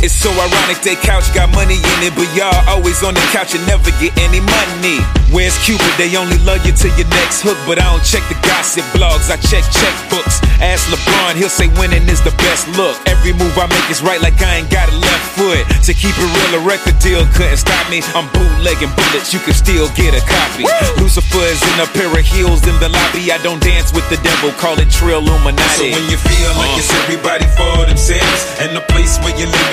It's so ironic they couch got money in it, but y'all always on the couch and never get any money. Where's Cupid? They only love you till your next hook, but I don't check the gossip blogs, I check checkbooks. Ask LeBron, he'll say winning is the best look. Every move I make is right like I ain't got a left foot. To keep it real, a record deal couldn't stop me. I'm bootlegging bullets, you can still get a copy. Lucifer is in a pair of heels in the lobby. I don't dance with the devil, call it Trill Illuminati. So when you feel like it's everybody for themselves, and the place where you live